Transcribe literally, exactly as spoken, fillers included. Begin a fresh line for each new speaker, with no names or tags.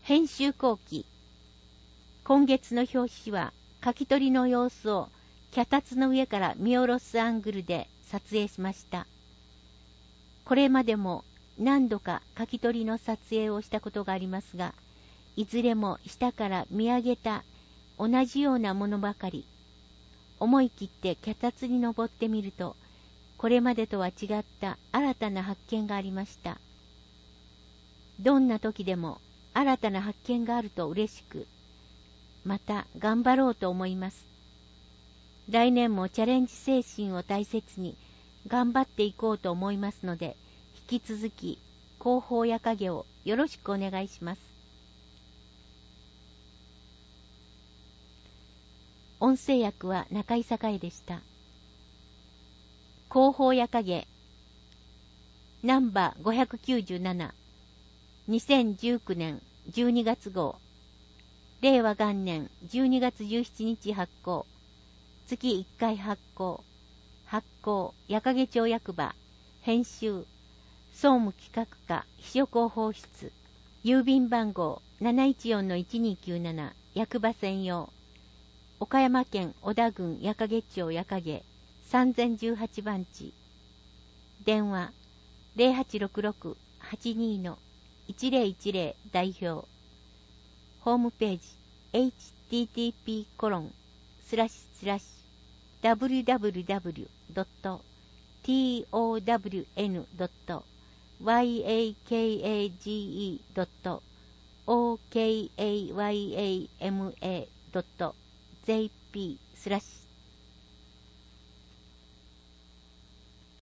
編集後期。今月の表紙は、書き取りの様子を脚立の上から見下ろすアングルで撮影しました。これまでも何度か書き取りの撮影をしたことがありますが、いずれも下から見上げた同じようなものばかり。思い切って脚立に登ってみると、これまでとは違った新たな発見がありました。どんな時でも新たな発見があると嬉しく、また頑張ろうと思います。来年もチャレンジ精神を大切に頑張っていこうと思いますので、引き続き広報や影をよろしくお願いします。音声訳は中井栄でした。広報や影ナンバーごひゃくきゅうじゅうなな、にせんじゅうきゅうねんじゅうにがつ号、令和元年じゅうにがつじゅうしちにち発行、月いっかい発行、発行、矢影町役場、編集、総務企画課秘書広報室、郵便番号 なないちよんのいちにきゅうなな 役場専用、岡山県小田郡矢影町矢影さんぜんじゅうはちばんち、電話 ゼロはちろくろく はちに のいちぜろいちぜろ 代表、ホームページ エイチティーティーピーコロンスラッシュスラッシュダブリュダブリュダブリュドットトワンドットワイエーケーエージーイードットオーケーエーワイエーエムエードットジェーピースラッシュ